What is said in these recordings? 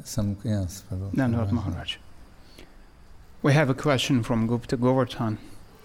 Yes, Prabhu. Dandavad Maharaj. We have a question from Gupta Govardhan.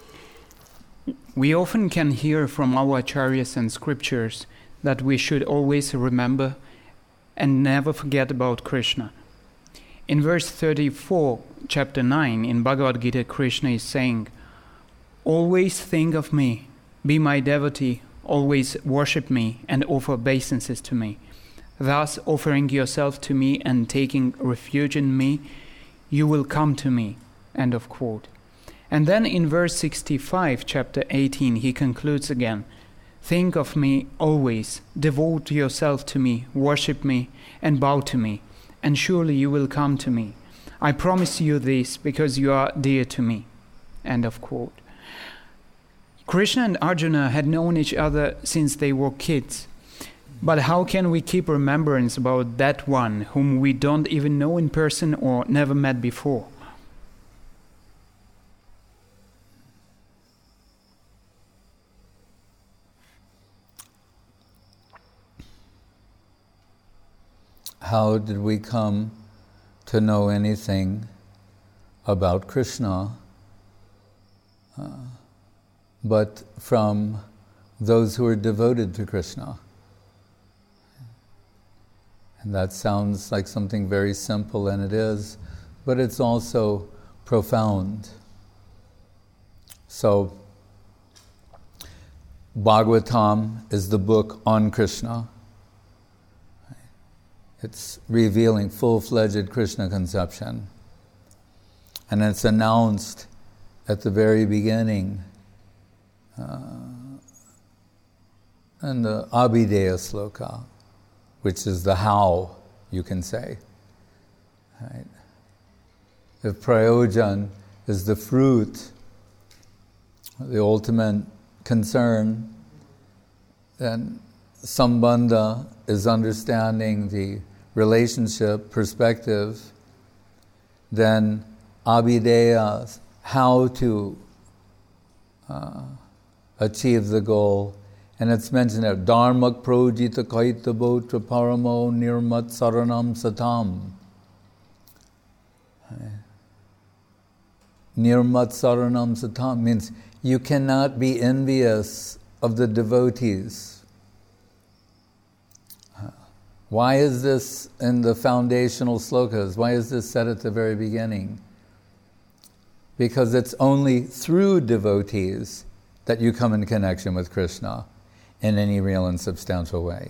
We often can hear from our acharyas and scriptures that we should always remember and never forget about Krishna. In verse 34, chapter 9, in Bhagavad Gita, Krishna is saying, "Always think of me, be my devotee, always worship me and offer obeisances to me. Thus, offering yourself to me and taking refuge in me, you will come to me." End of quote. And then in verse 65, chapter 18, he concludes again, "Think of me always, devote yourself to me, worship me, and bow to me, and surely you will come to me. I promise you this because you are dear to me." End of quote. Krishna and Arjuna had known each other since they were kids. But how can we keep remembrance about that one whom we don't even know in person or never met before? How did we come to know anything about Krishna but from those who are devoted to Krishna? And that sounds like something very simple, and it is, but it's also profound. So, Bhagavatam is the book on Krishna. It's revealing full-fledged Krishna conception. And it's announced at the very beginning in the Abhideya sloka, which is the how, you can say. Right? If prayojan is the fruit, the ultimate concern, then sambandha is understanding the relationship, perspective, then abhideya, how to achieve the goal. And it's mentioned there, dharmak projita kaitabo traparamo nirmat saranam satam. Nirmat saranam satam means you cannot be envious of the devotees. Why is this in the foundational slokas? Why is this said at the very beginning? Because it's only through devotees that you come in connection with Krishna in any real and substantial way.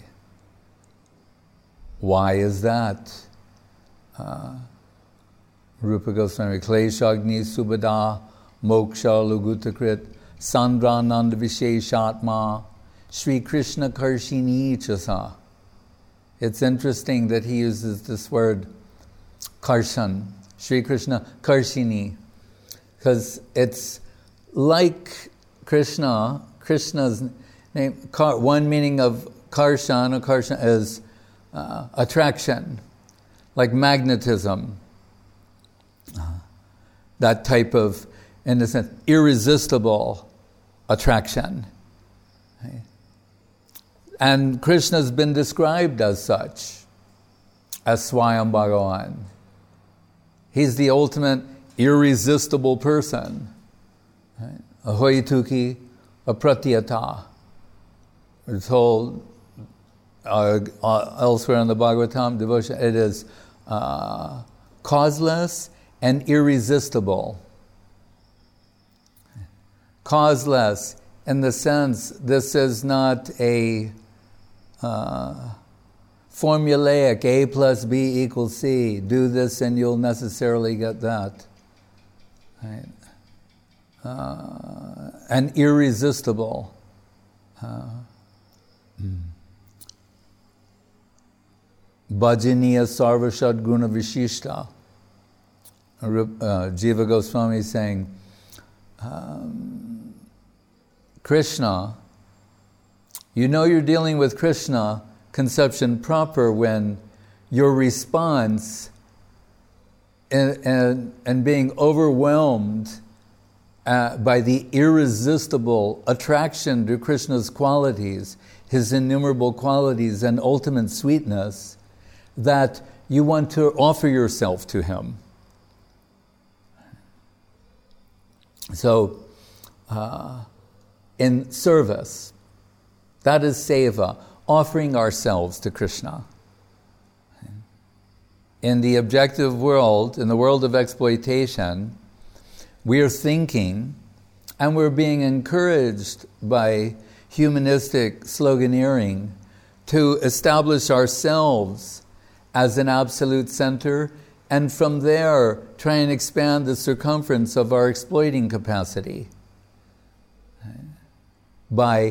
Why is that? Rupa Goswami, Kleshagni Subhada Moksha Lugutakrit Sandrananda Visheshatma Sri Krishna Karshini Chasa. It's interesting that he uses this word Karshan, Sri Krishna Karshini, because it's like Krishna's name. One meaning of Karshan is attraction, like magnetism. That type of, in a sense, irresistible attraction. Right? And Krishna's been described as such, as Swayam Bhagavan. He's the ultimate irresistible person. Right? Ahoituki apratyata. We're told elsewhere in the Bhagavatam devotion, it is causeless and irresistible. Causeless in the sense this is not a formulaic A plus B equals C. Do this and you'll necessarily get that. Right? And irresistible. Bhajaniya sarvashad guna vishishta. Jiva Goswami is saying, Krishna, you know you're dealing with Krishna conception proper when your response and being overwhelmed by the irresistible attraction to Krishna's qualities, his innumerable qualities and ultimate sweetness, that you want to offer yourself to him. So, in service, that is seva, offering ourselves to Krishna. In the objective world, in the world of exploitation, we are thinking and we're being encouraged by humanistic sloganeering to establish ourselves as an absolute center, and from there try and expand the circumference of our exploiting capacity by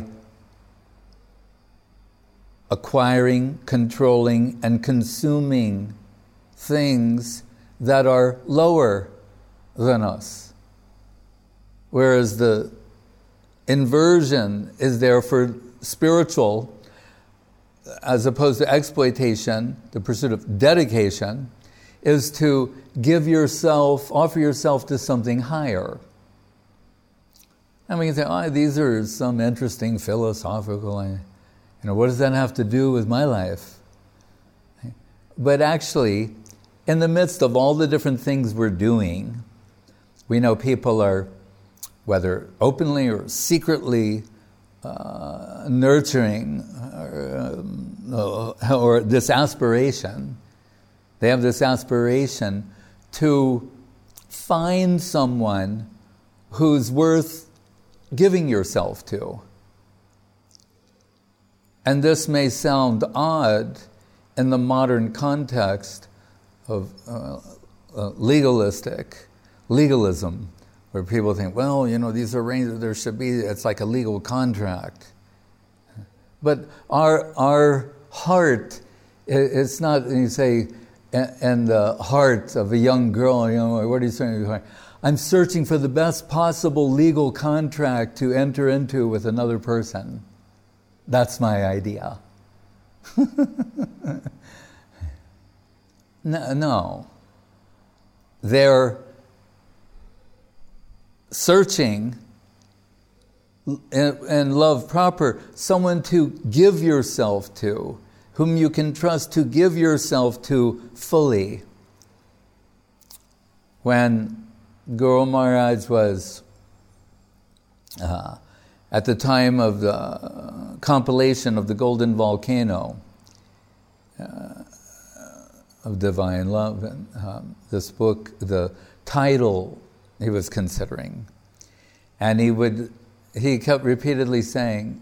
acquiring, controlling, and consuming things that are lower than us. Whereas the inversion is there for spiritual, as opposed to exploitation, the pursuit of dedication, is to give yourself, offer yourself to something higher. And we can say, these are some interesting philosophical, what does that have to do with my life? But actually, in the midst of all the different things we're doing, we know people are, whether openly or secretly, nurturing or this aspiration. They have this aspiration to find someone who's worth giving yourself to. And this may sound odd in the modern context of legalism, where people think, these are arrangements, there should be, it's like a legal contract. But our heart, it's not, you say, and the heart of a young girl, what are you saying? I'm searching for the best possible legal contract to enter into with another person. That's my idea. No. They're searching in love proper, someone to give yourself to, whom you can trust to give yourself to fully. When Guru Maharaj was, at the time of the compilation of the Golden Volcano of Divine Love, and this book, the title he was considering, and he kept repeatedly saying,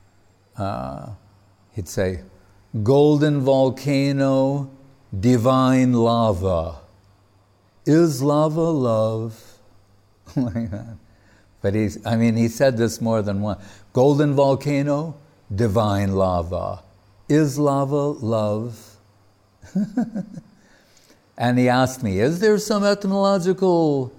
he'd say, Golden Volcano, Divine Lava. Is lava love? Like that. But he said this more than once. Golden Volcano, Divine Lava. Is lava love? And he asked me, is there some etymological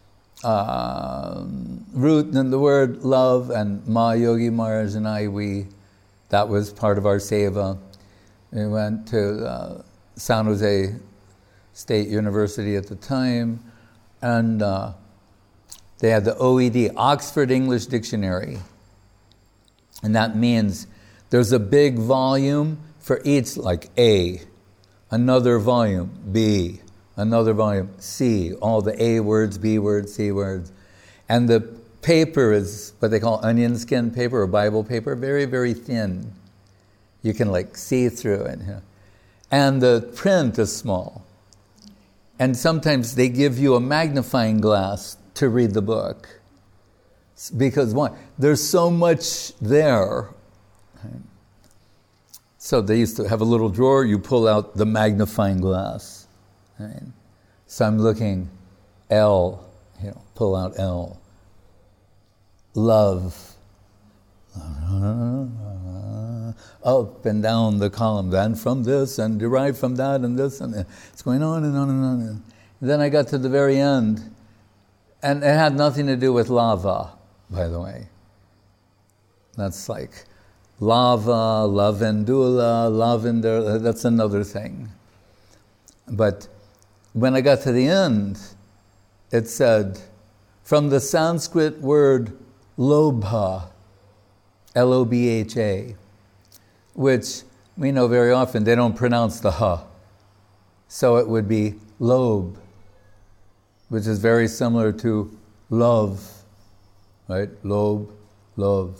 root in the word love? And Yogi Maharaj and I, that was part of our seva. We went to San Jose State University at the time, and they had the OED, Oxford English Dictionary. And that means there's a big volume for each, like A, another volume, B, another volume, C, all the A words, B words, C words. And the paper is what they call onion skin paper or Bible paper, very, very thin. You can see through it. And the print is small. And sometimes they give you a magnifying glass to read the book. Because why? There's so much there. So they used to have a little drawer, you pull out the magnifying glass. So I'm looking, L, pull out L. Love. Up and down the column, and from this, and derived from that, and this, and it's going on and on and on. And then I got to the very end, and it had nothing to do with lava, by the way. That's like lava, lavandula, lavender, that's another thing. But when I got to the end, it said, from the Sanskrit word lobha, L-O-B-H-A, which we know very often they don't pronounce the ha. So it would be lobe, which is very similar to love, right? Lobe, love.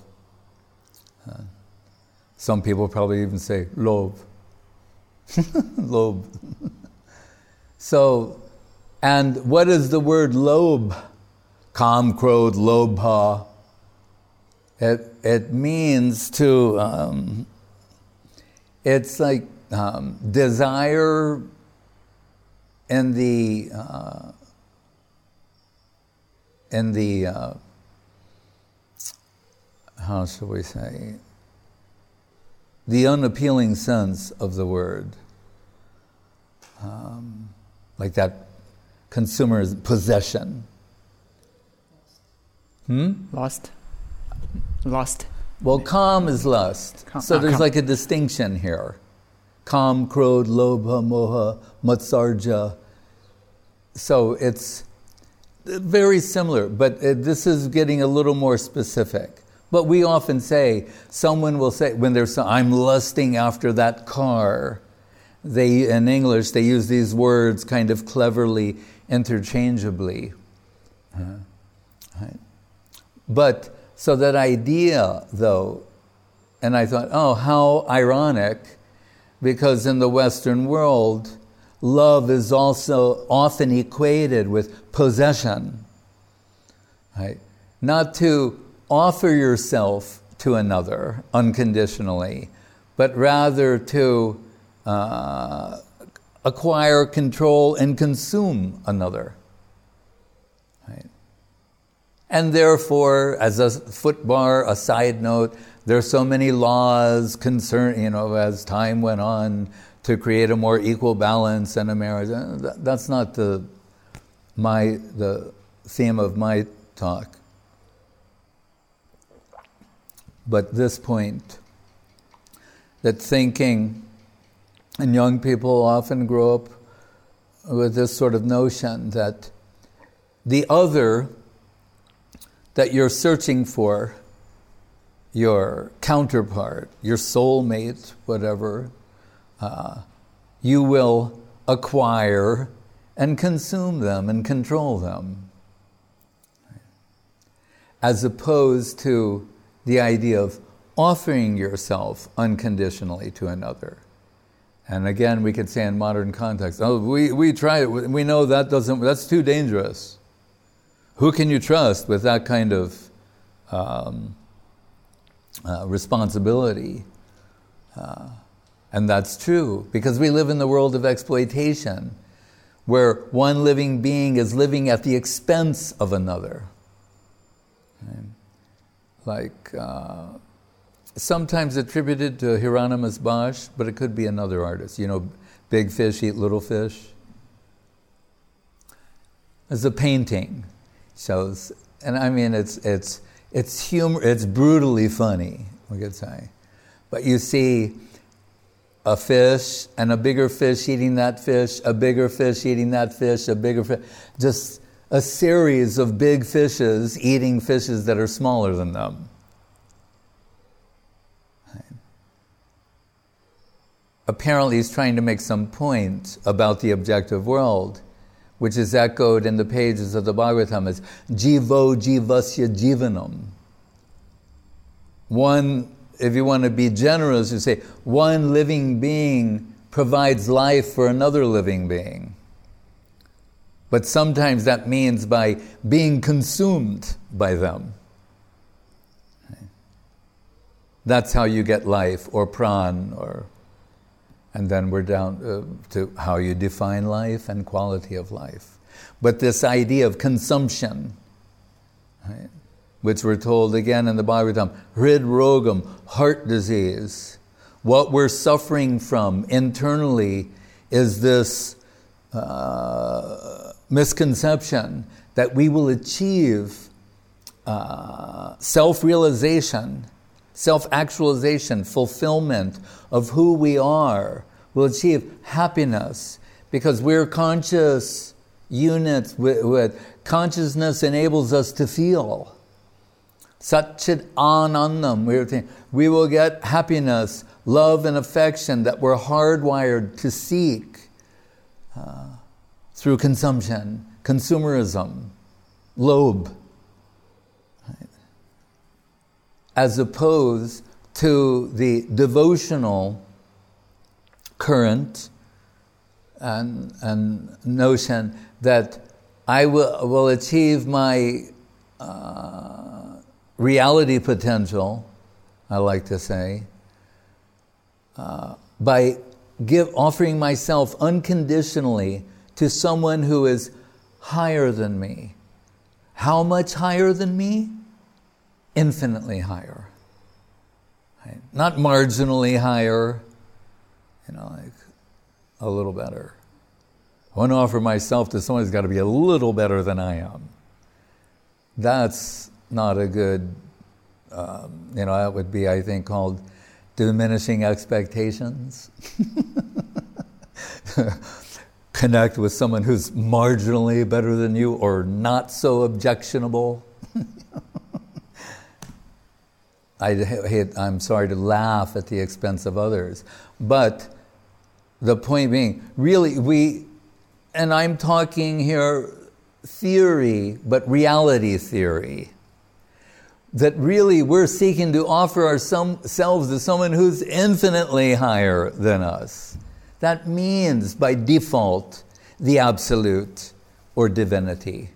Some people probably even say lobe. Lobe. So, and what is the word lobe? Kam, krodh, lobha. It means to, it's like desire in the how shall we say, the unappealing sense of the word. Like that consumer's possession. Lust. Well, kam is lust. So there's like a distinction here. Kam, krodh, lobha, moha, matsarja. So it's very similar, but this is getting a little more specific. But we often say, someone will say, when there's, I'm lusting after that car. In English, they use these words kind of cleverly, interchangeably. Right? But, so that idea, though, and I thought, oh, how ironic, because in the Western world, love is also often equated with possession. Right? Not to offer yourself to another unconditionally, but rather to acquire, control, and consume another. Right? And therefore, as a footbar, a side note, there are so many laws as time went on, to create a more equal balance in a marriage. That's not the theme of my talk. But this point, that thinking, and young people often grow up with this sort of notion that the other that you're searching for, your counterpart, your soulmate, whatever, you will acquire and consume them and control them. As opposed to the idea of offering yourself unconditionally to another. And again, we could say in modern context, oh, we try it, we know that's too dangerous. Who can you trust with that kind of responsibility? And that's true, because we live in the world of exploitation, where one living being is living at the expense of another. Right? Like, sometimes attributed to Hieronymus Bosch, but it could be another artist. Big fish eat little fish. There's a painting, shows, and I mean it's humor. It's brutally funny, we could say, but you see a fish and a bigger fish eating that fish, a bigger fish eating that fish, a bigger fish, just a series of big fishes eating fishes that are smaller than them. Apparently he's trying to make some point about the objective world, which is echoed in the pages of the Bhagavatam as jivo jivasya jivanam. One, if you want to be generous, you say, one living being provides life for another living being. But sometimes that means by being consumed by them. That's how you get life, or pran, and then we're down to how you define life and quality of life. But this idea of consumption, right, which we're told again in the Bhagavatam, hrid rogam, heart disease. What we're suffering from internally is this misconception that we will achieve self-realization, self-actualization, fulfillment of who we are. We'll achieve happiness because we're conscious units with consciousness enables us to feel. Satchit Anandam, we will get happiness, love and affection that we're hardwired to seek through consumption, consumerism, lobe, right? As opposed to the devotional current and notion that I will achieve my reality potential, I like to say, by offering myself unconditionally to someone who is higher than me. How much higher than me? Infinitely higher. Right? Not marginally higher, like a little better. I want to offer myself to someone who's got to be a little better than I am. That's not a good, that would be, I think, called diminishing expectations. Connect with someone who's marginally better than you or not so objectionable. I'm sorry to laugh at the expense of others, but the point being, really, and I'm talking here theory, but reality theory, that really we're seeking to offer ourselves to someone who's infinitely higher than us. That means, by default, the absolute or divinity.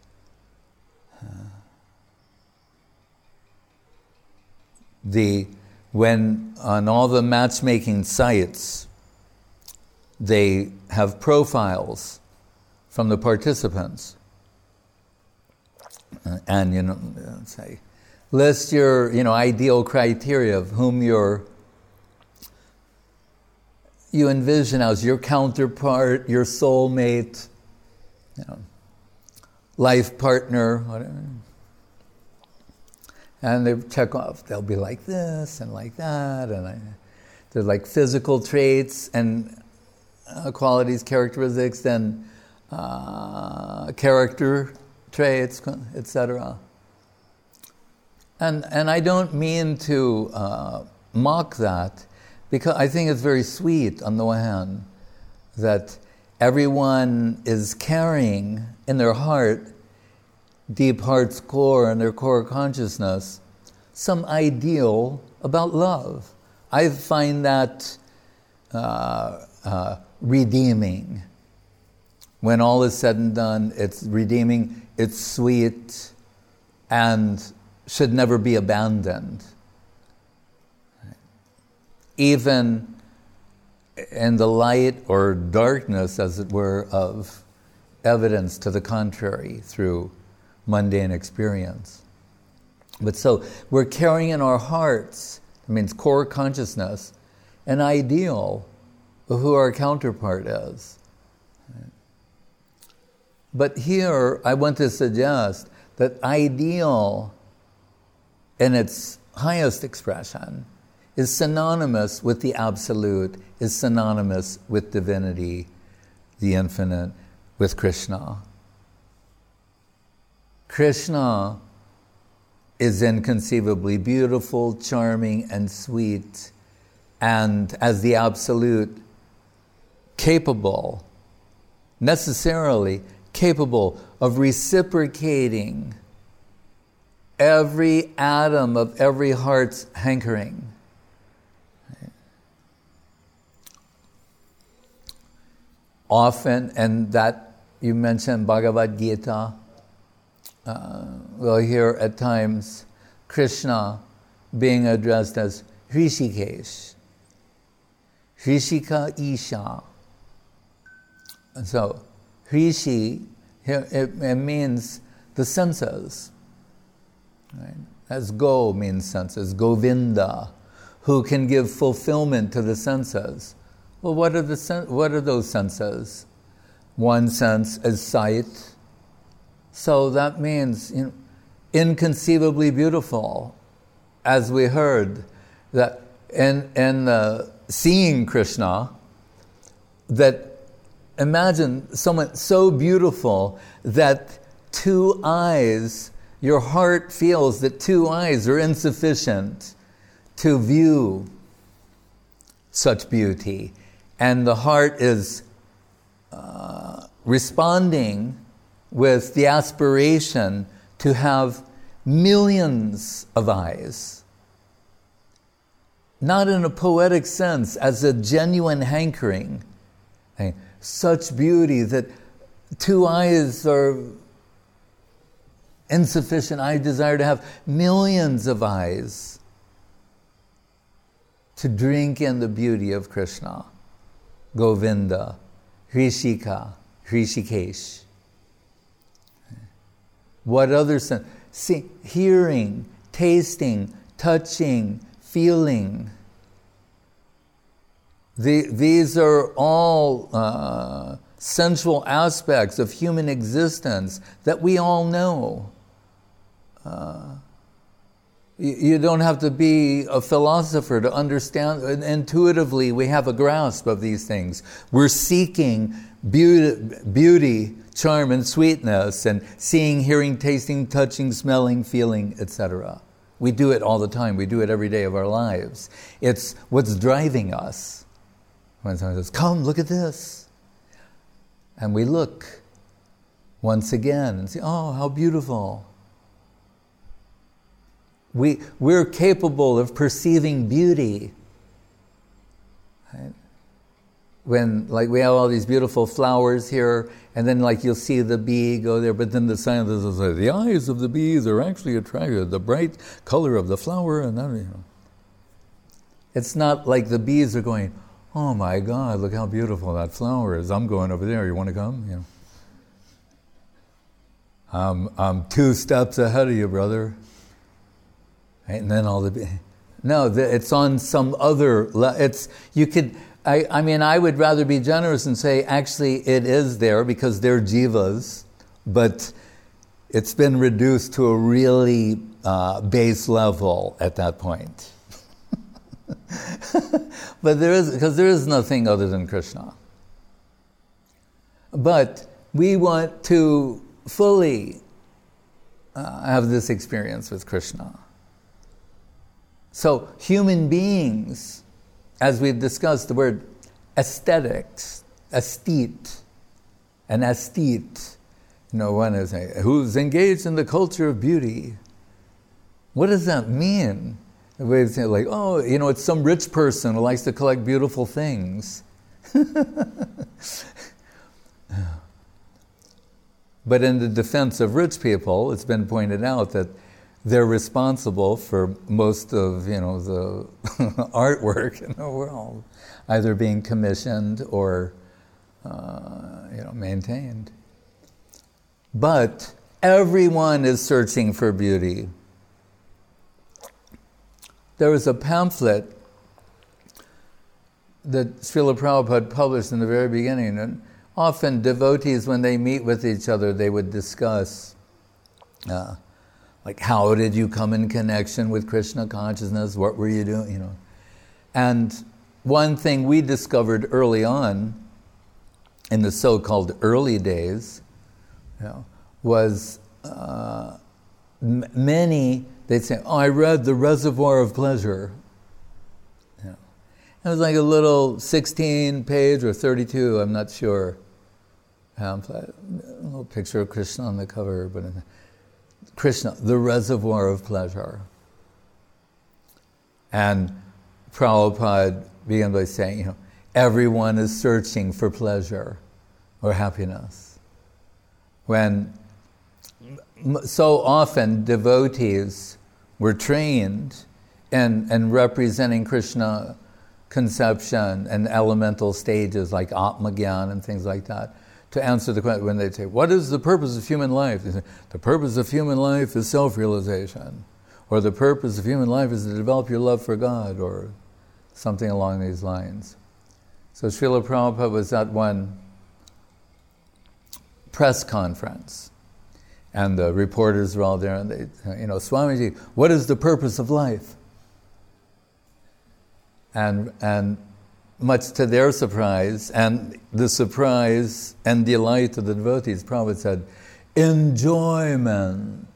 When on all the matchmaking sites, they have profiles from the participants, and say, list your ideal criteria of whom you envision as your counterpart, your soulmate, life partner, whatever. And they check off, they'll be like this and like that, and they're like physical traits and qualities, characteristics, and character traits, etc. And I don't mean to mock that, because I think it's very sweet on the one hand that everyone is carrying in their heart, deep heart's core and their core consciousness, some ideal about love. I find that redeeming. When all is said and done, it's redeeming, it's sweet, and should never be abandoned. Even in the light or darkness, as it were, of evidence to the contrary through mundane experience. But so we're carrying in our hearts, it means core consciousness, an ideal of who our counterpart is. But here I want to suggest that ideal in its highest expression is synonymous with the absolute, is synonymous with divinity, the infinite, with Krishna. Krishna is inconceivably beautiful, charming, and sweet, and as the absolute, necessarily capable of reciprocating every atom of every heart's hankering. Often, and that you mentioned Bhagavad Gita, we'll hear at times Krishna being addressed as Hrishikesh, Hrishika Isha. And so, Hrishi, it means the senses. Right? As go means senses, Govinda, who can give fulfillment to the senses. Well, what are those senses? One sense is sight. So that means inconceivably beautiful, as we heard that in seeing Krishna, that imagine someone so beautiful that two eyes, your heart feels that two eyes are insufficient to view such beauty, and the heart is responding with the aspiration to have millions of eyes. Not in a poetic sense, as a genuine hankering. Such beauty that 2 eyes are insufficient. I desire to have millions of eyes to drink in the beauty of Krishna, Govinda, Rishika, Rishikesh. What other sense? See, hearing, tasting, touching, feeling. These are all sensual aspects of human existence that we all know. You don't have to be a philosopher to understand. Intuitively, we have a grasp of these things. We're seeking beauty, charm, and sweetness, and seeing, hearing, tasting, touching, smelling, feeling, etc. We do it all the time. We do it every day of our lives. It's what's driving us. When someone says, "Come, look at this," and we look once again and say, "Oh, how beautiful." We're capable of perceiving beauty. Right? When, like, we have all these beautiful flowers here, and then, like, you'll see the bee go there, but then the scientists will say, the eyes of the bees are actually attracted, the bright color of the flower, and that, It's not like the bees are going, "Oh my God, look how beautiful that flower is. I'm going over there. You want to come?" I'm 2 steps ahead of you, brother. Right? And then all the it's on some other. I would rather be generous and say, actually, it is there because they're jivas, but it's been reduced to a really base level at that point. But there is nothing other than Krishna. But we want to fully have this experience with Krishna. So human beings, as we've discussed, the word aesthetics, aesthete, an aesthete, one is who's engaged in the culture of beauty. What does that mean? We say like, it's some rich person who likes to collect beautiful things. But in the defense of rich people, it's been pointed out that they're responsible for most of, the artwork in the world, either being commissioned or, maintained. But everyone is searching for beauty. There was a pamphlet that Srila Prabhupada published in the very beginning, and often devotees, when they meet with each other, they would discuss, like, how did you come in connection with Krishna consciousness? What were you doing? And one thing we discovered early on, in the so-called early days, was many. They'd say, I read The Reservoir of Pleasure. It was like a little 16-page or 32, I'm not sure, pamphlet. A little picture of Krishna on the cover, but Krishna, The Reservoir of Pleasure. And Prabhupada began by saying, everyone is searching for pleasure or happiness. When so often devotees were trained in representing Krishna conception and elemental stages like Atmagyan and things like that, to answer the question when they say, what is the purpose of human life? They say, the purpose of human life is self-realization, or the purpose of human life is to develop your love for God, or something along these lines. So Srila Prabhupada was at one press conference, and the reporters were all there, and they, Swamiji, what is the purpose of life? And much to their surprise, and the surprise and delight of the devotees, Prabhupada said, enjoyment.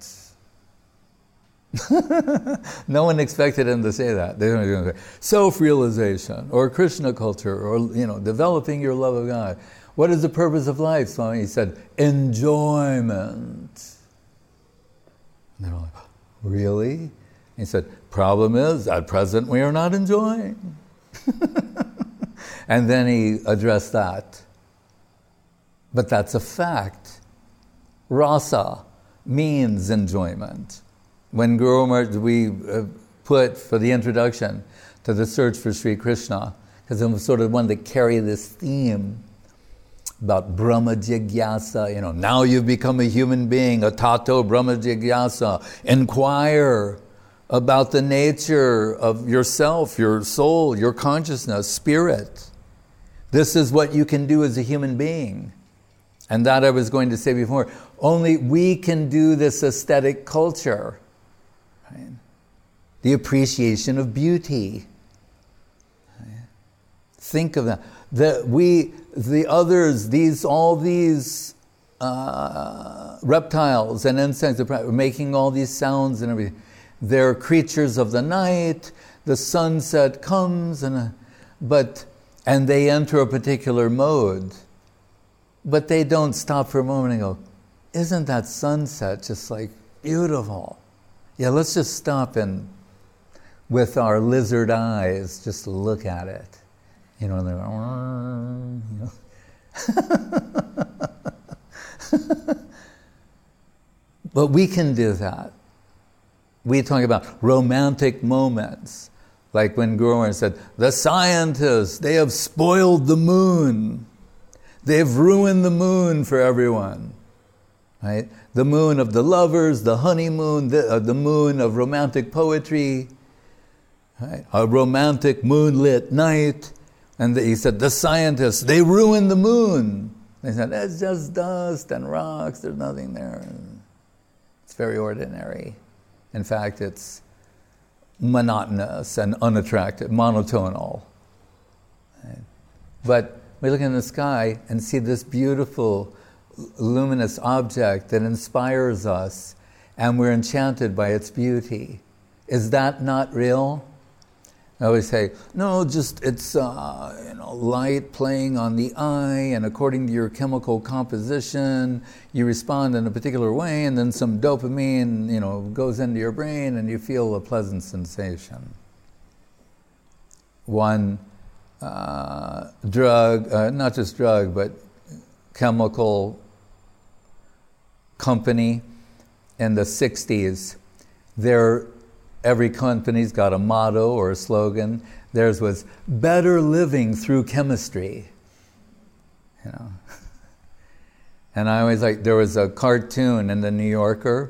No one expected him to say that. They were going to say self-realization, or Krishna culture, or developing your love of God. What is the purpose of life, Swami? He said, enjoyment. And they're like, really? He said, problem is, at present we are not enjoying. And then he addressed that. But that's a fact. Rasa means enjoyment. When Guru Maharaj, we put for the introduction to the search for Sri Krishna, because I'm sort of wanted to carry this theme about Brahma Jigyasa, now you've become a human being, a tato Brahma Jigyasa. Inquire about the nature of yourself, your soul, your consciousness, spirit. This is what you can do as a human being. And that I was going to say before, only we can do this aesthetic culture. Right? The appreciation of beauty. Right? Think of that. The others, all these reptiles and insects are making all these sounds and everything. They're creatures of the night. The sunset comes, and they enter a particular mode. But they don't stop for a moment and go, isn't that sunset just like beautiful? Yeah, let's just stop and with our lizard eyes, just look at it. And they're But we can do that. We talk about romantic moments, like when Guru Maharaj said, the scientists, they have spoiled the moon. They've ruined the moon for everyone. Right? The moon of the lovers, the honeymoon, the moon of romantic poetry, right? A romantic moonlit night. And he said, the scientists, they ruined the moon. They said, it's just dust and rocks, there's nothing there. It's very ordinary. In fact, it's monotonous and unattractive, monotonal. Right? But we look in the sky and see this beautiful, luminous object that inspires us, and we're enchanted by its beauty. Is that not real? I always say, no, just it's light playing on the eye, and according to your chemical composition, you respond in a particular way, and then some dopamine, goes into your brain, and you feel a pleasant sensation. One drug, not just drug, but chemical company in the 60s, every company's got a motto or a slogan. Theirs was, better living through chemistry. And I always there was a cartoon in the New Yorker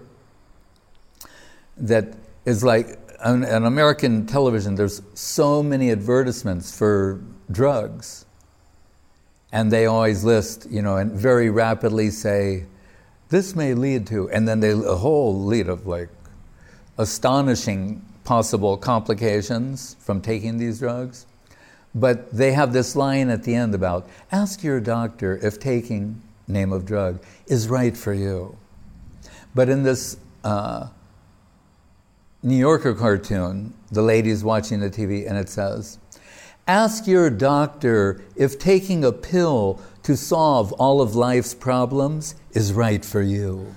that is like, on American television, there's so many advertisements for drugs. And they always list, and very rapidly say, this may lead to, and then a whole lead of astonishing possible complications from taking these drugs. But they have this line at the end about, ask your doctor if taking name of drug is right for you. But in this New Yorker cartoon, the lady's watching the TV and it says, ask your doctor if taking a pill to solve all of life's problems is right for you.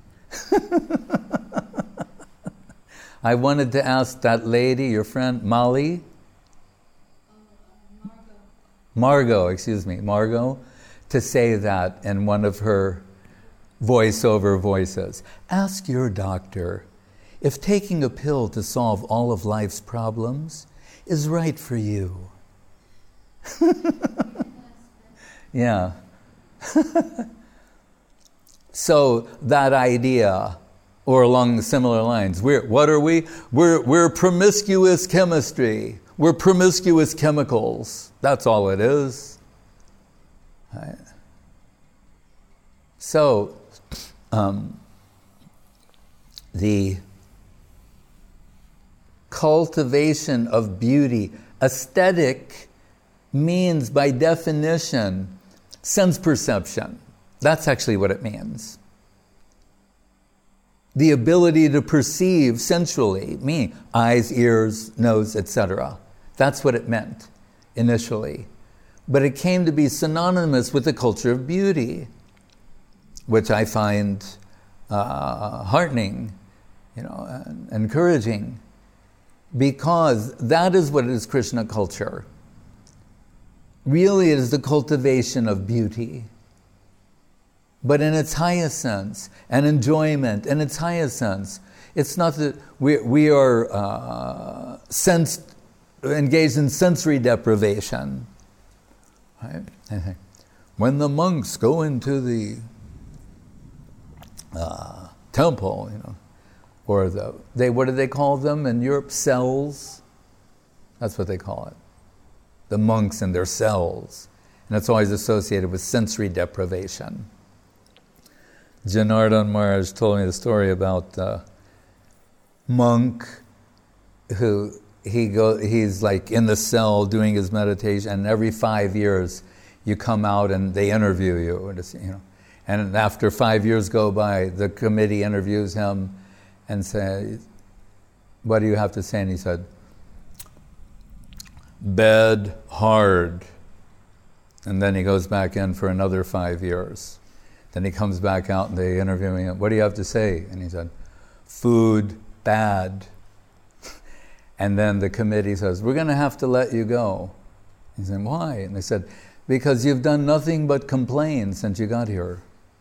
I wanted to ask that lady, your friend, Molly? Margot, to say that in one of her voiceover voices. Ask your doctor if taking a pill to solve all of life's problems is right for you. Yeah. So that idea, or along similar lines, what are we? We're promiscuous chemistry. We're promiscuous chemicals. That's all it is. Right. So, the cultivation of beauty, aesthetic, means by definition sense perception. That's actually what it means. The ability to perceive sensually, eyes, ears, nose, etc. That's what it meant initially. but it came to be synonymous with the culture of beauty, which I find heartening, and encouraging, because that is what is Krishna culture. Really, it is the cultivation of beauty, but in its highest sense, and enjoyment in its highest sense. It's not that we are engaged in sensory deprivation. Right? When the monks go into the temple, or what do they call them in Europe? Cells. That's what they call it. The monks in their cells. And it's always associated with sensory deprivation. Janardhan Maharaj told me the story about the monk who he's like in the cell doing his meditation, and every 5 years you come out and they interview you, and after 5 years go by, the committee interviews him and say, "What do you have to say?" And he said, "Bed hard." And then he goes back in for another 5 years. Then he comes back out and they interview him. "What do you have to say?" And he said, "Food bad." And then the committee says, "We're going to have to let you go." He said, "Why?" And they said, "Because you've done nothing but complain since you got here."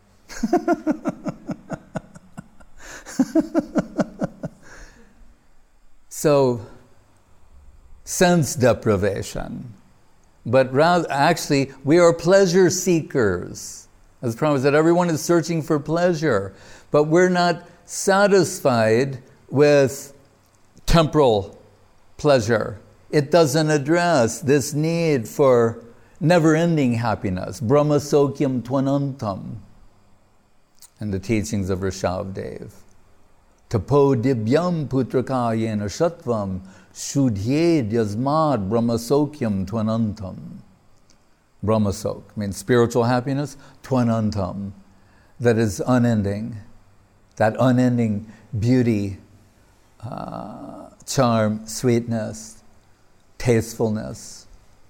So, sense deprivation. But actually, we are pleasure seekers. As promised, that everyone is searching for pleasure. But we're not satisfied with temporal pleasure. It doesn't address this need for never-ending happiness. Brahma Sokyam Tvanantam. In the teachings of Rishabdev. Tapo Dibyam Putrakayena Shatvam Shudhyed Yasmad Brahma Sokyam Tvanantam. Brahma Sok means spiritual happiness, Tvanantam, that is unending. That unending beauty, charm, sweetness, tastefulness,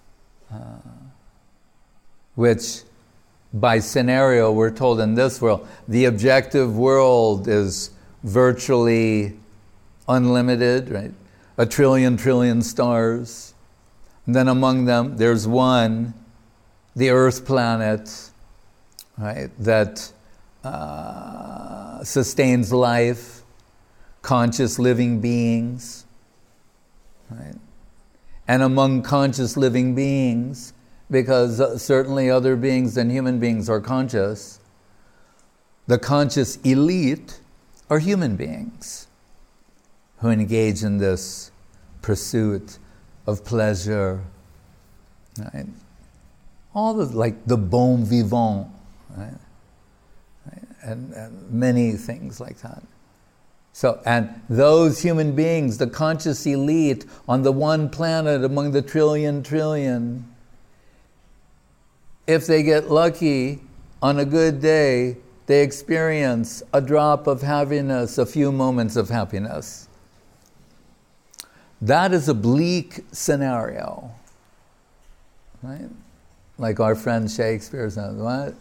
which by scenario we're told in this world, the objective world is virtually unlimited, right? 1 trillion stars. And then among them, there's one, the Earth planet, right, that sustains life, conscious living beings, right? And among conscious living beings, because certainly other beings than human beings are conscious, the conscious elite are human beings who engage in this pursuit of pleasure, right? All the bon vivant, right? And many things like that. So, and those human beings, the conscious elite on the one planet among the trillion, if they get lucky on a good day, they experience a drop of happiness, a few moments of happiness. That is a bleak scenario, right? Like our friend Shakespeare says, what?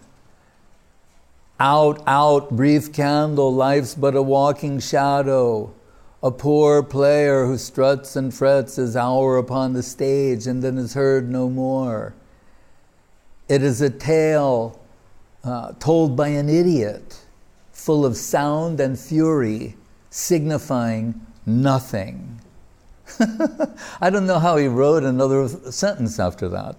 Out, brief candle, life's but a walking shadow. A poor player who struts and frets his hour upon the stage and then is heard no more. It is a tale told by an idiot, full of sound and fury, signifying nothing. I don't know how he wrote another sentence after that.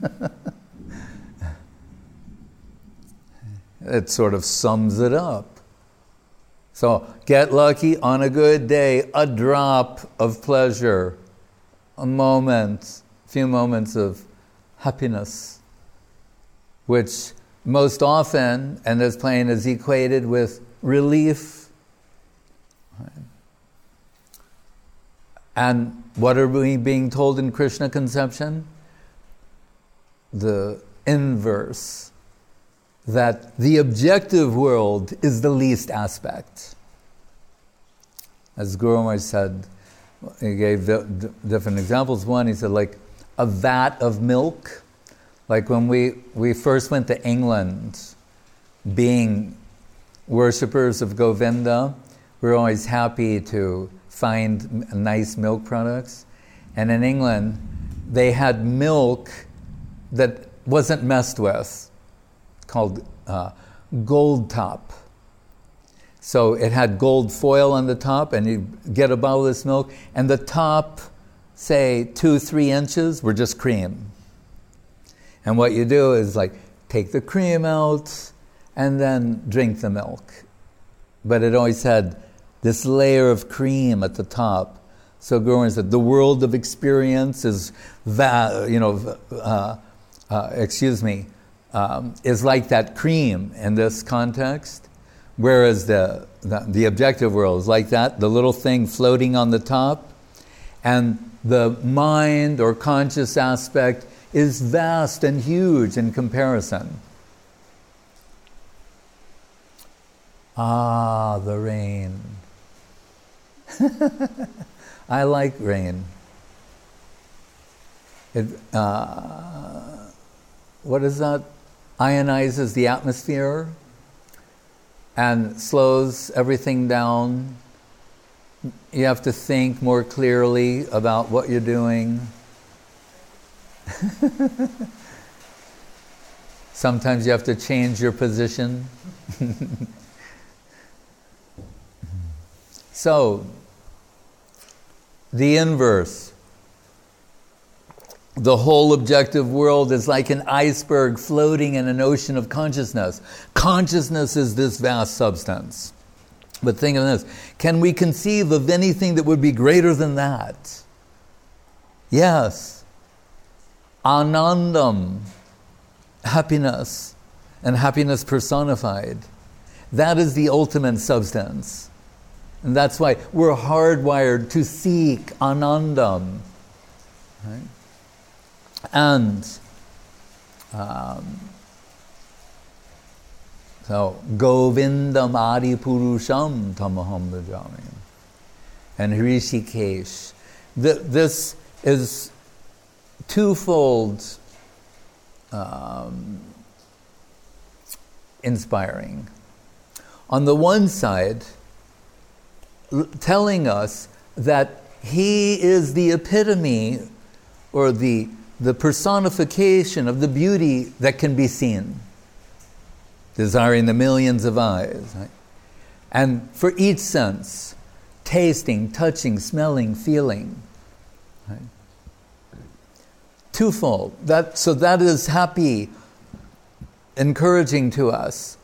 It sort of sums it up. So, get lucky on a good day, a drop of pleasure, a few moments of happiness, which most often, and this plane is equated with relief. And what are we being told in Krishna conception? The inverse. That the objective world is the least aspect. As Guru Maharaj said, he gave different examples. One, he said, like a vat of milk, Like when we first went to England, being worshippers of Govinda, we were always happy to find nice milk products. And in England, they had milk that wasn't messed with, called Gold Top. So it had gold foil on the top, and you get a bottle of this milk, and the top, say 2-3 inches, were just cream. And what you do is like take the cream out and then drink the milk. But it always had this layer of cream at the top. So Guru said the world of experience is is like that cream in this context, whereas the objective world is like that, the little thing floating on the top, and the mind or conscious aspect is vast and huge in comparison. Ah, the rain. I like rain. It, what is that? Ionizes the atmosphere and slows everything down. You have to think more clearly about what you're doing. Sometimes you have to change your position. So, the inverse. The whole objective world is like an iceberg floating in an ocean of consciousness. Consciousness is this vast substance. But think of this. Can we conceive of anything that would be greater than that? Yes. Anandam. Happiness. And happiness personified. That is the ultimate substance. And that's why we're hardwired to seek anandam. Right? And so Govindam Adi Purusham Tamaham Bhajami. And Hrishikesh. This is twofold inspiring. On the one side, telling us that he is the epitome or the personification of the beauty that can be seen, desiring the millions of eyes. Right? And for each sense, tasting, touching, smelling, feeling. Right? Twofold. So that is happy, encouraging to us.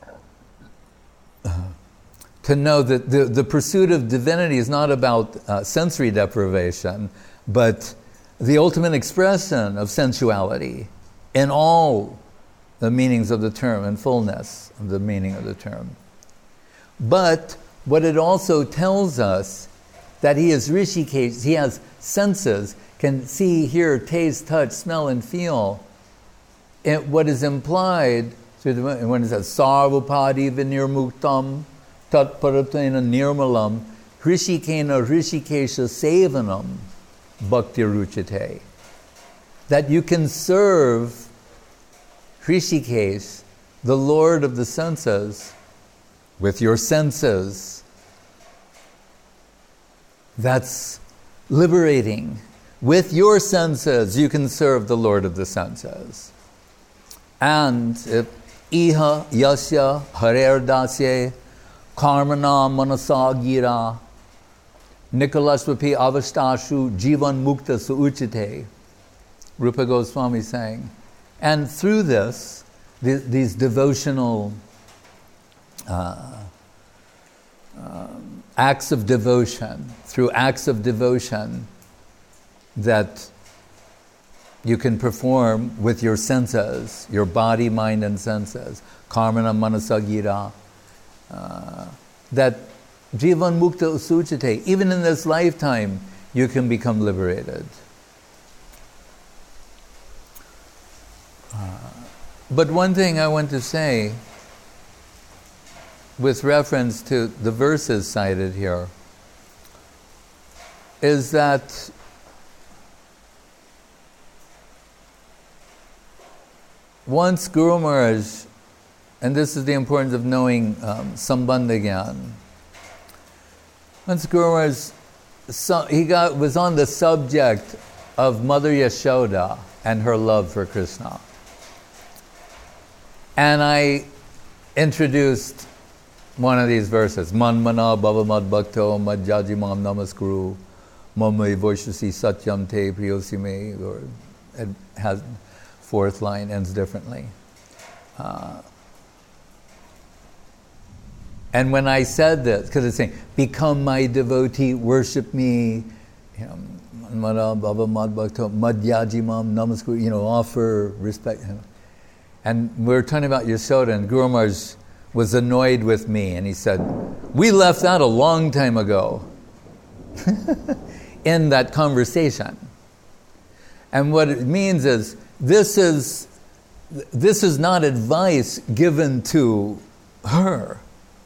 To know that the pursuit of divinity is not about sensory deprivation, but the ultimate expression of sensuality in all the meanings of the term and fullness of the meaning of the term. But what it also tells us that he is Rishikesh, he has senses, can see, hear, taste, touch, smell, and feel. And what is implied when it says Sarvapadi Vinirmuktam Tat Paratena Nirmalam Hrishikena Hrishikesha Sevanam Bhakti Ruchite. That you can serve Hrishikesh, the Lord of the senses, with your senses. That's liberating. With your senses, you can serve the Lord of the senses. And if Iha Yasya Harer Dasye Karmana Manasa Gira Nikalasvapi Avastashu Jivan Mukta Suuchite, Rupa Goswami saying. And through this, these devotional acts of devotion, through acts of devotion that you can perform with your senses, your body, mind, and senses, Karmana Manasa Gira, that Jivan Mukta Usuchite, even in this lifetime, you can become liberated. But one thing I want to say, with reference to the verses cited here, is that once Guru Maharaj, and this is the importance of knowing Sambandha Gyan, once Guru Maharaj, was on the subject of Mother Yashoda and her love for Krishna. And I introduced one of these verses, Manmana Bhava Mad Bhakto Madhyaji Mam Namaskuru Mamai Voishasi Satyam Te Priyosime, or it has fourth line ends differently. And when I said this, because it's saying, become my devotee, worship me, Manmana Bhava Mad Bhakto Madhyaji Mam Namaskuru, offer respect. And we were talking about Yashoda, and Guru Maharaj was annoyed with me, and he said, we left that a long time ago in that conversation. And what it means is, this is not advice given to her.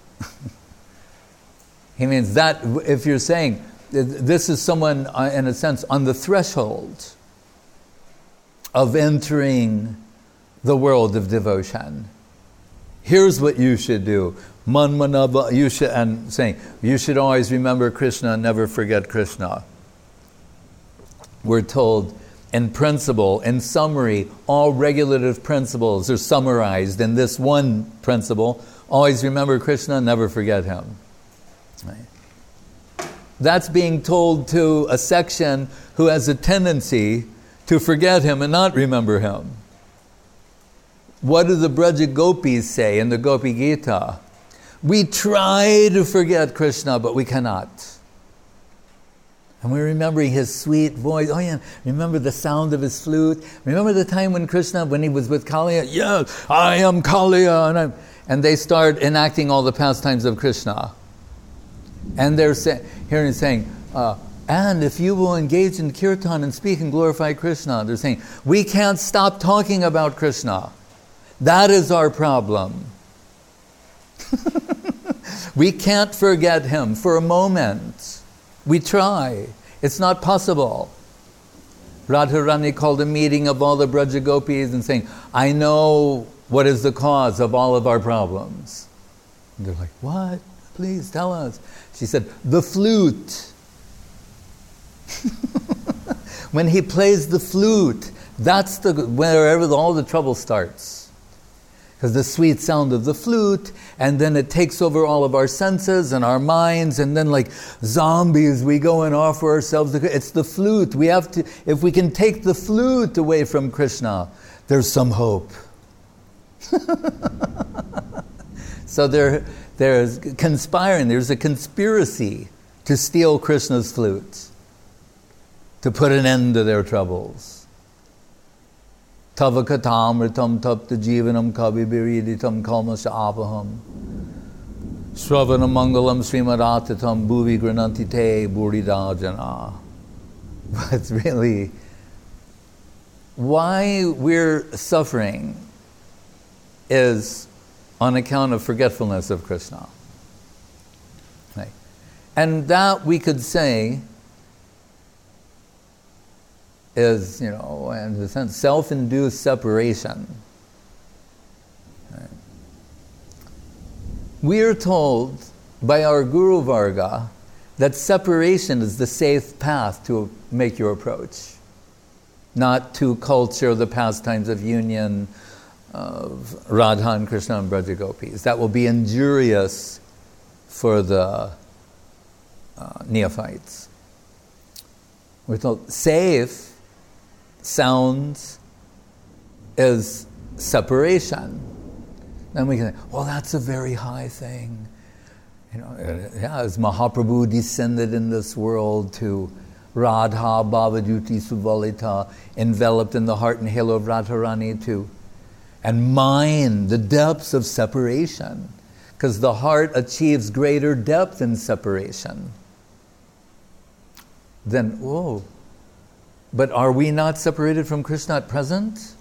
He means that if you're saying, this is someone, in a sense, on the threshold of entering the world of devotion. Here's what you should do. Manmanava, you should, and saying, you should always remember Krishna and never forget Krishna. We're told, in principle, in summary, all regulative principles are summarized in this one principle: always remember Krishna, never forget him. Right? That's being told to a section who has a tendency to forget him and not remember him. What do the Braja Gopis say in the Gopi Gita? We try to forget Krishna, but we cannot. And we're remembering his sweet voice. Oh yeah, remember the sound of his flute? Remember the time when Krishna, when he was with Kaliya? Yes, I am Kaliya. And they start enacting all the pastimes of Krishna. And they're saying, and if you will engage in kirtan and speak and glorify Krishna, they're saying, we can't stop talking about Krishna. That is our problem. We can't forget him for a moment. We try. It's not possible. Radharani called a meeting of all the Braja Gopis and saying, I know what is the cause of all of our problems. And they're like, what? Please tell us. She said, the flute. When he plays the flute, that's wherever all the trouble starts. Because the sweet sound of the flute, and then it takes over all of our senses and our minds, and then like zombies we go and offer ourselves. It's the flute. We have to, if we can take the flute away from Krishna, there's some hope. So there's conspiring, there's a conspiracy to steal Krishna's flute, to put an end to their troubles. Tava katamritam tapta jivanam kabibiriditam kalmasha apaham Sravana mangalam srimadatatam bhuvi grananti te buridajana. But really, why we're suffering is on account of forgetfulness of Krishna. Right? And that we could say is, in a sense, self-induced separation. Right? We are told by our Guru Varga that separation is the safe path to make your approach, not to culture the pastimes of union of Radha and Krishna and Braja Gopis. That will be injurious for the neophytes. We're told safe sounds is separation. Then we can say, well, that's a very high thing. As Mahaprabhu descended in this world to Radha Bhavajuti Suvalita, enveloped in the heart and halo of Radharani and mine the depths of separation, because the heart achieves greater depth in separation. Then, but are we not separated from Krishna at present?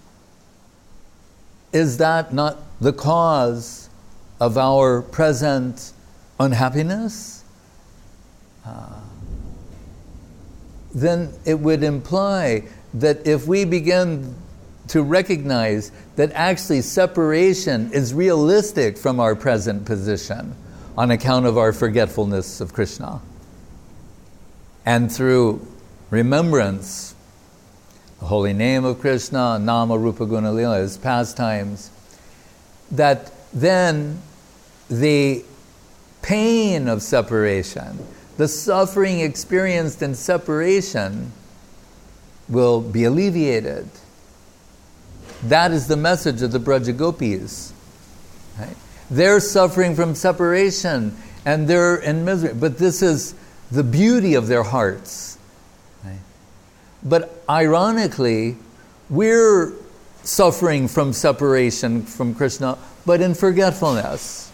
Is that not the cause of our present unhappiness? Then it would imply that if we begin to recognize that actually separation is realistic from our present position on account of our forgetfulness of Krishna. And through remembrance, the holy name of Krishna, Nama Rupa Guna Lila, his pastimes, that then the pain of separation, the suffering experienced in separation, will be alleviated. That is the message of the Braja Gopis. Right? They're suffering from separation and they're in misery, but this is the beauty of their hearts. Right? But ironically, we're suffering from separation from Krishna, but in forgetfulness.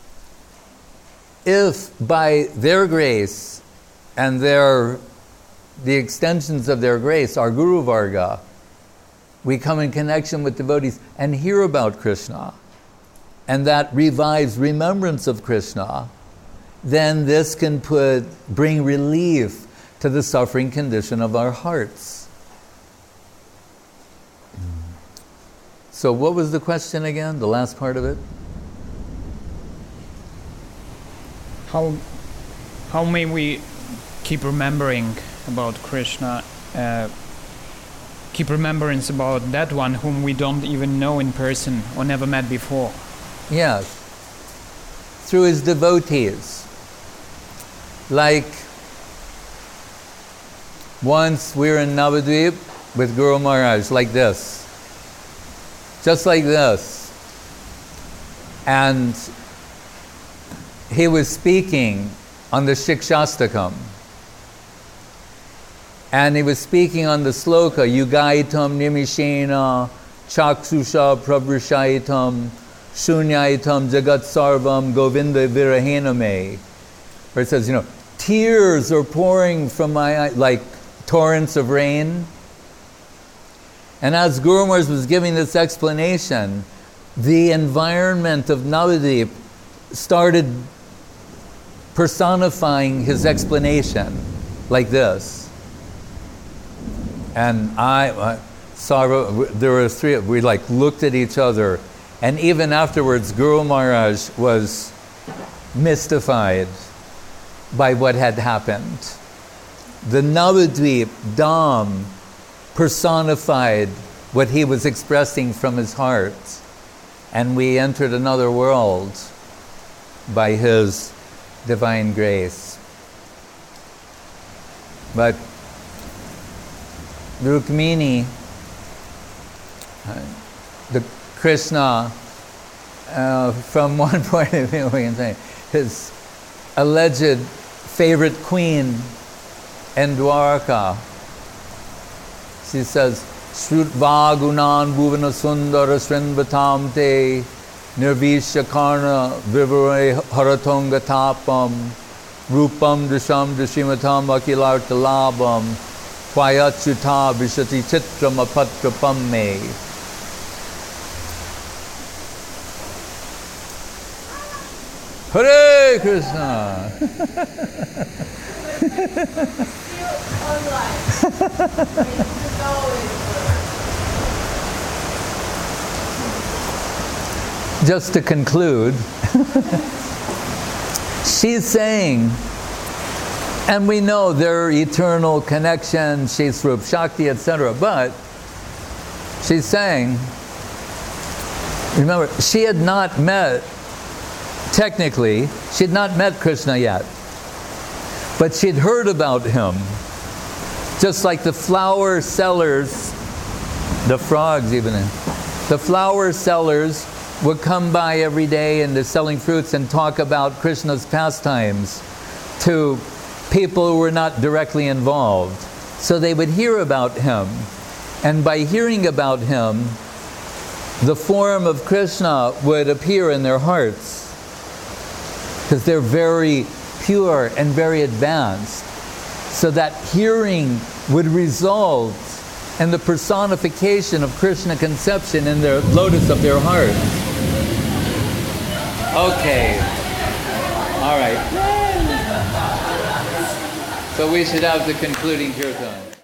If by their grace and the extensions of their grace, our Guru Varga, we come in connection with devotees and hear about Krishna, and that revives remembrance of Krishna, then this can bring relief to the suffering condition of our hearts. So what was the question again, the last part of it? How may we keep remembering about Krishna, keep remembrance about that one whom we don't even know in person or never met before? Yes, through his devotees. Like once we were in Navadvip with Guru Maharaj, like this. Just like this. And he was speaking on the Shikshastakam. And he was speaking on the sloka, Yugaitam Nimishena Chaksusha Prabhushaitam Shunyaitam Jagat Sarvam Govinda Virahename. Where it says, tears are pouring from my eyes like torrents of rain. And as Guru Maharaj was giving this explanation, the environment of Navadvip started personifying his explanation like this. And I saw, there were three, we looked at each other, and even afterwards Guru Maharaj was mystified by what had happened. The Navadvip Dham personified what he was expressing from his heart, and we entered another world by his divine grace. But Rukmini, the Krishna, from one point of view we can say, his alleged favorite queen in Dwarka, she says, Shrutva gunan bhuvana sundara srinvatam te nirvishya karna vivare haratonga tapam rupam drisham drishimatam akilarta labam Payachyuta vishati chitram apatrapam me. Hare Krishna! Just to conclude, she's saying, and we know their eternal connection, she's Swarup Shakti, etc. But she's saying, remember, she had not met, technically, she had not met Krishna yet. But she'd heard about him. Just like the flower sellers, the frogs even, the flower sellers would come by every day and they're selling fruits and talk about Krishna's pastimes to people who were not directly involved. So they would hear about him. And by hearing about him, the form of Krishna would appear in their hearts. Because they're very pure and very advanced. So that hearing would result in the personification of Krishna conception in the lotus of their heart. Okay. All right. So we should have the concluding kirtan.